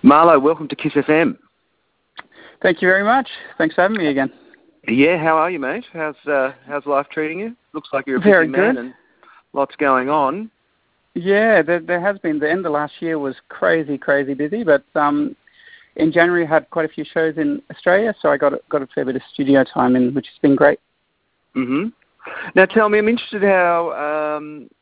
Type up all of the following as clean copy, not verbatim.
Marlo, welcome to KISS FM. Thank you very much. Thanks for having me again. Yeah, how are you, mate? How's life treating you? Looks like you're a Very busy man good. and lots going on. Yeah, there has been. The end of last year was crazy busy, but in January I had quite a few shows in Australia, so I got a fair bit of studio time in, which has been great. Now tell me, I'm interested how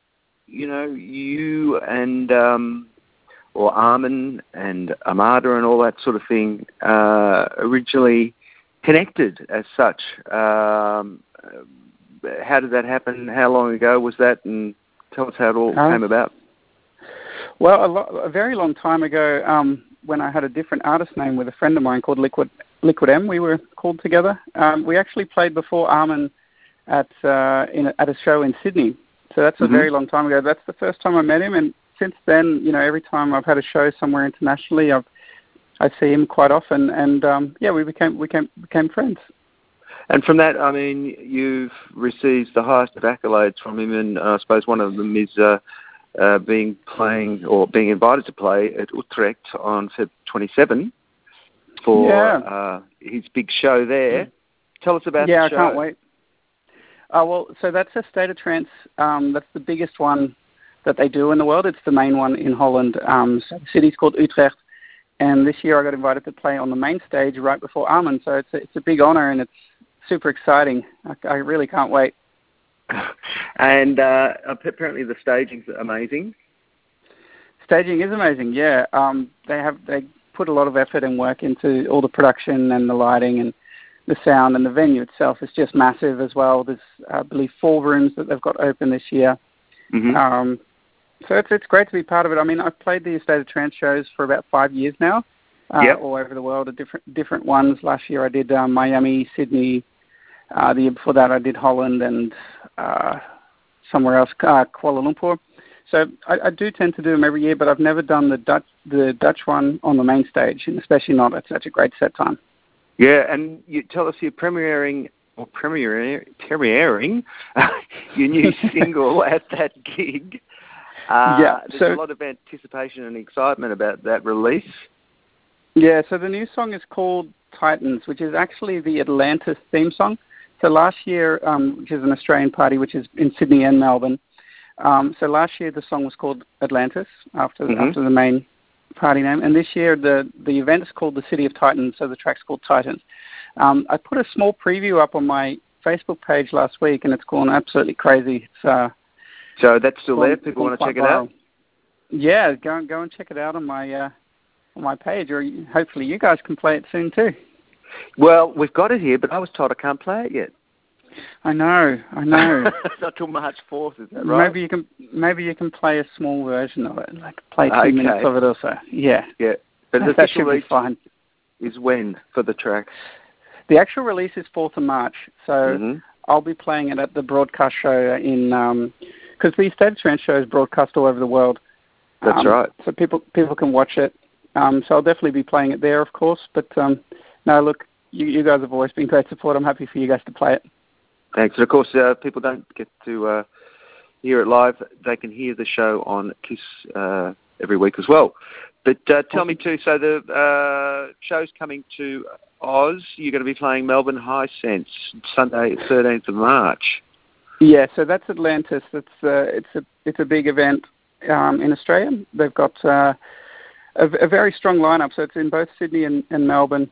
you and or Armin and Armada and all that sort of thing originally connected as such. How did that happen? How long ago was that? And tell us how it all came about. Well, a very long time ago, when I had a different artist name with a friend of mine called Liquid M, we were called together. We actually played before Armin at a show in Sydney. So that's a very long time ago. That's the first time I met him, and since then, every time I've had a show somewhere internationally, I see him quite often, and we became friends. And from that, I mean, you've received the highest of accolades from him, and I suppose one of them is being invited to play at Utrecht on February 27 for his big show there. Tell us about the show. Yeah, I can't wait. So that's a State of Trance. That's the biggest one that they do in the world. It's the main one in Holland. So the city's called Utrecht. And this year I got invited to play on the main stage right before Armin. So it's a big honor, and it's super exciting. I really can't wait. And apparently the staging's amazing. Staging is amazing, yeah. They put a lot of effort and work into all the production and the lighting and the sound, and the venue itself is just massive as well. There's, I believe, 4 rooms that they've got open this year. So it's great to be part of it. I mean, I've played the State of Trance shows for about 5 years now, all over the world, at different ones. Last year I did Miami, Sydney. The year before that I did Holland and somewhere else, Kuala Lumpur. So I do tend to do them every year, but I've never done the Dutch one on the main stage, and especially not at such a great set time. Yeah, and you tell us you're premiering your new single at that gig. There's a lot of anticipation and excitement about that release. Yeah, so the new song is called Titans, which is actually the Atlantis theme song. So last year, which is an Australian party, which is in Sydney and Melbourne. So last year the song was called Atlantis after the main party name, and this year the event is called the City of Titans. So the track's called Titans. I put a small preview up on my Facebook page last week, and it's gone absolutely crazy. So that's still there. People want to check it out. Yeah, go and check it out on my page, or hopefully you guys can play it soon too. Well, we've got it here, but I was told I can't play it yet. I know. It's not till March 4th, is that right? Maybe you can play a small version of it, like play 2 minutes of it or so. Yeah. Yeah. But the that should be fine. Is when for the track? The actual release is 4th of March, so I'll be playing it at the broadcast show in because the State of Trance show is broadcast all over the world. That's right. So people can watch it. So I'll definitely be playing it there, of course. But no, look, you guys have always been great support. I'm happy for you guys to play it. Thanks. And of course, people don't get to hear it live. They can hear the show on KISS every week as well. But tell me too, so the show's coming to Oz. You're going to be playing Melbourne High Sense Sunday, 13th of March. Yeah, so that's Atlantis. It's a big event in Australia. They've got a very strong lineup. So it's in both Sydney and Melbourne.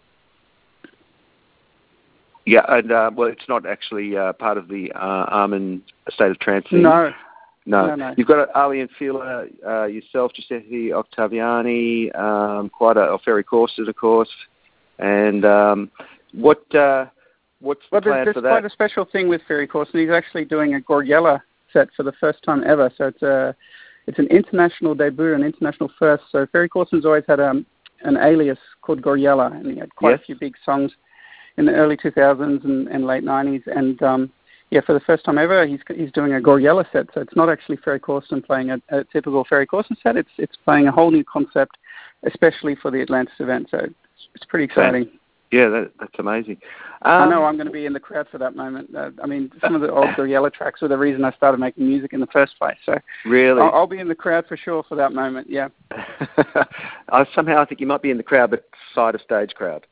Yeah, and well, it's not actually part of the Armin State of Trance thing. No. You've got Ali and Fila, yourself, Giuseppe Octaviani, quite a Ferry Corsten, of course. And what's the plan for that? There's quite a special thing with Ferry Corsten. He's actually doing a Goriella set for the first time ever. So it's an international debut, an international first. So Ferry Corsten's always had an alias called Goriella, and he had quite a few big songs in the early 2000s and late 90s. And for the first time ever, he's doing a Goriella set. So it's not actually Ferry Corsten playing a typical Ferry Corsten set. It's playing a whole new concept, especially for the Atlantis event. So it's pretty exciting. Yeah, that's amazing. I know I'm going to be in the crowd for that moment. I mean, some of the old Gorilla tracks were the reason I started making music in the first place. So really, I'll be in the crowd for sure for that moment. Yeah. Somehow I think you might be in the crowd, but side of stage crowd.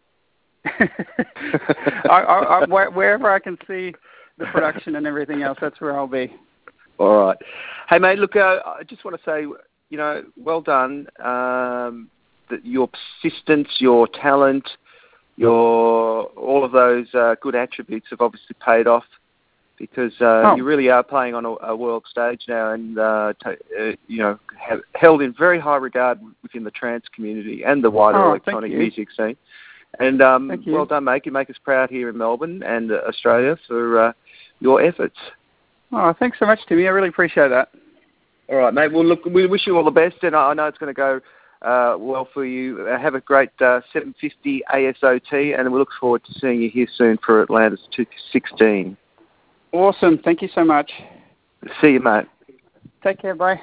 Wherever I can see the production and everything else, that's where I'll be. All right. Hey, mate, look, I just want to say, well done. Your persistence, your talent, all of those good attributes have obviously paid off, because you really are playing on a world stage now, and held in very high regard within the trance community and the wider electronic music scene. And well done, mate. You make us proud here in Melbourne and Australia for your efforts. Oh, thanks so much, Timmy. I really appreciate that. All right, mate. Well, look, we wish you all the best, and I know it's going to go well for you. Have a great 750 ASOT, and we look forward to seeing you here soon for Atlantis 2016. Awesome. Thank you so much. See you, mate. Take care. Bye.